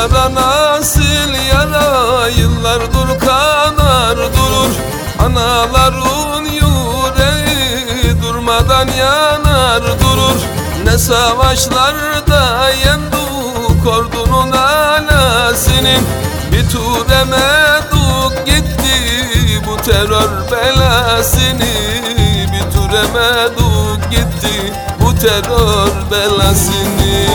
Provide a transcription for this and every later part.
yara nasil yara, yıllardır kanar durur. Anaların yüreği durmadan yanar durur. Ne savaşlarda yendik ordunun alasının, bir türemedik gitti bu terör belasını. Bir türemedik gitti bu terör belasını.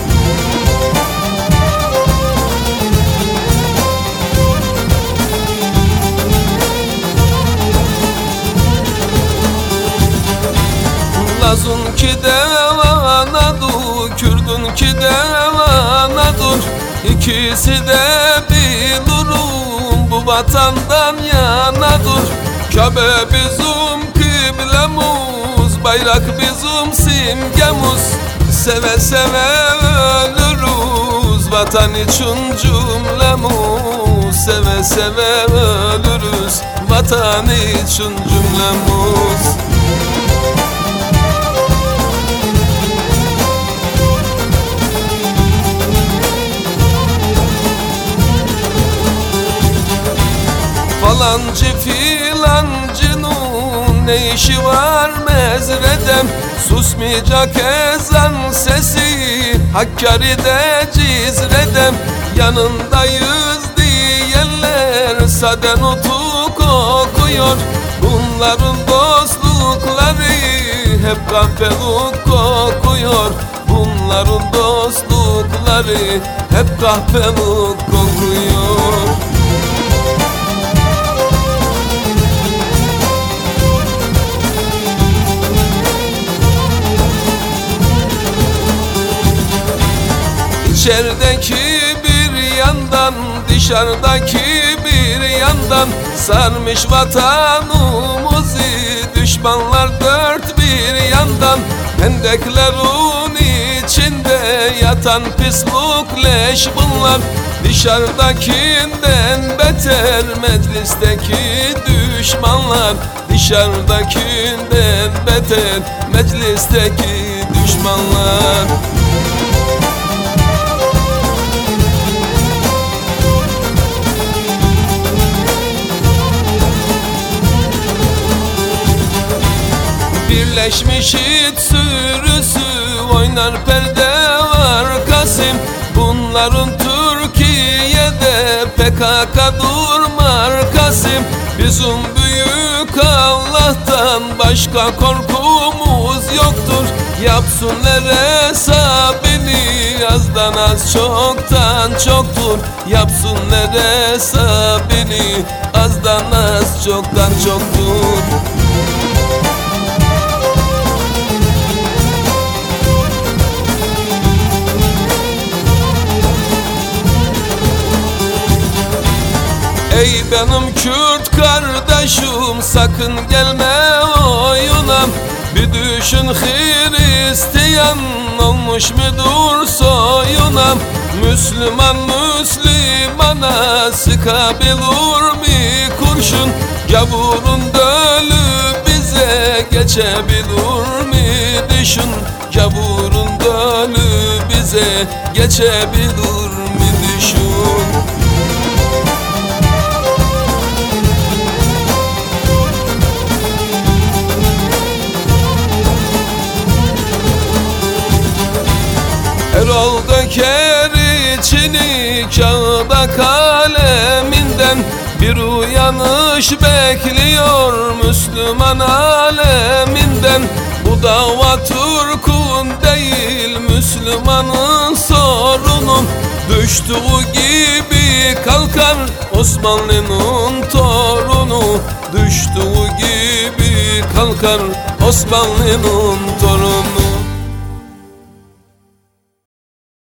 Lazun ki devanadır, Kürdün ki devanadır. İkisi de bilirim bu vatandan yanadır. Kabe bizim kıblemiz, bayrak bizim simgemiz. Seve seve ölürüz vatan için cümlemiz. Seve seve ölürüz vatan için cümlemiz. Falancı filancının ne işi var mezredem? Susmayacak ezan sesi Hakkari'de Cizre'dem. Yanındayız diyenler sade nutuk okuyor. Bunların dostlukları hep kahpelik kokuyor. Bunların dostlukları hep kahpelik kokuyor. İçerideki bir yandan, dışarıdaki bir yandan sarmış vatanımızı düşmanlar dört bir yandan. Hendeklerin içinde yatan pislik leş bunlar. Dışarıdakinden beter meclisteki düşmanlar. Dışarıdakinden beter meclisteki düşmanlar. Birleşmiş it sürüsü oynar perde arkasım. Bunların Türkiye'de PKK markasım. Bizim büyük Allah'tan başka korkumuz yoktur. Yapsınlar hesabını azdan az çoktan çoktur. Yapsınlar hesabını azdan az çoktan çoktur. Ey benim Kürt kardeşim, sakın gelme oyuna. Bir düşün Hristiyan olmuş mudur soyuna. Müslüman Müslümana sıkabilir mi kurşun? Gavurun dölü bize geçebilir mi düşün? Gavurun dölü bize geçebilir mi düşün? Erol döker içini kağıda kaleminden. Bir uyanış bekliyor Müslüman aleminden. Bu dava Türk'ün değil Müslümanın sorunu. Düştüğü gibi kalkar Osmanlı'nın torunu. Düştüğü gibi kalkar Osmanlı'nın torunu.